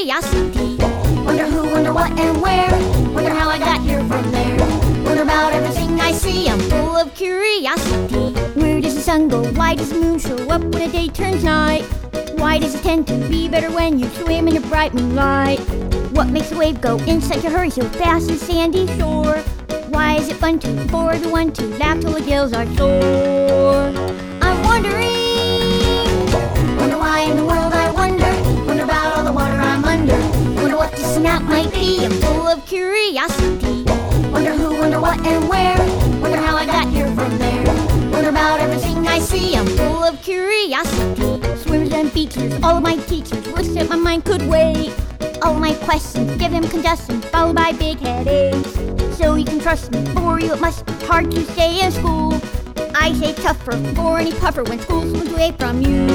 curiosity. Wonder who, wonder what and where. Wonder how I got here from there. Wonder about everything I see. I'm full of curiosity. Where does the sun go? Why does the moon show up when the day turns night? Why does it tend to be better when you swim in the bright moonlight? What makes a wave go in such a hurry so fast on the sandy shore? Why is it fun to for everyone to laugh till the gills are sore? I'm wondering. Wonder why in the world I wonder. Wonder about all the water I'm under. Wonder what this snap might be. I'm full of curiosity. Wonder who, wonder what and where. Wonder how I got here from there. Wonder about everything I see. I'm full of curiosity. Swimmers and beachers, all of my teachers wish that my mind could wait. All of my questions, give them congestion, followed by big headaches. So you can trust me, for you it must be hard to stay in school. I say tougher for any puffer when school's moved away from you.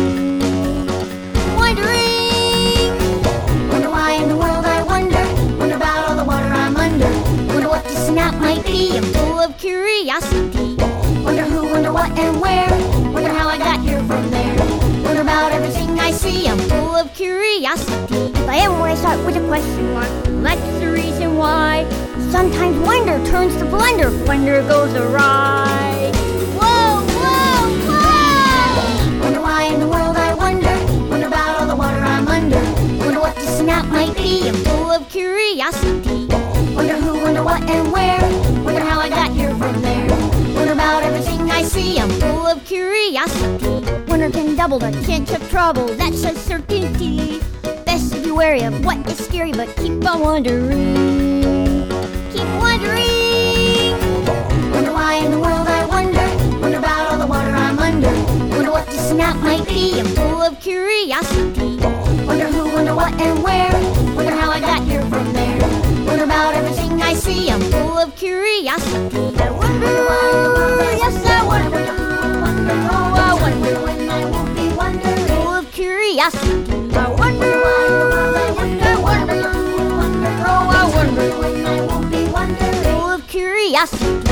Wondering. Wonder why in the world I wonder. Wonder about all the water I'm under. Wonder what this snap might be. I'm full of curiosity. Wonder who, wonder what and where. Wonder how I got here from there. Wonder about everything I see. I'm full of curiosity. If I ever want to start with a question mark, that's the reason why. Sometimes wonder turns to blunder. Wonder goes awry. Whoa, whoa, whoa! Wonder why in the world I wonder. Wonder about all the water I'm under. Wonder what this snap might be. I'm full of curiosity. Wonder who, wonder what and where. Wonder how I got here from there. Wonder about everything I see. I'm full of curiosity. Wonder can double the chance of trouble. That's a certainty. Best to be wary of what is scary, but keep on wondering. Keep wondering. Wonder why in the world I wonder. Wonder about all the water I'm under. Wonder what this snap might be. I'm full of curiosity. Wonder who, wonder what and where. Wonder how I got here from there. Wonder about everything I see. I'm full of curiosity. I wonder why, yes I wonder. Oh, I wonder when I won't be wondering. Full of curiosity. I wonder why, yes I wonder. Oh, I wonder when I won't be wondering. Full of curiosity.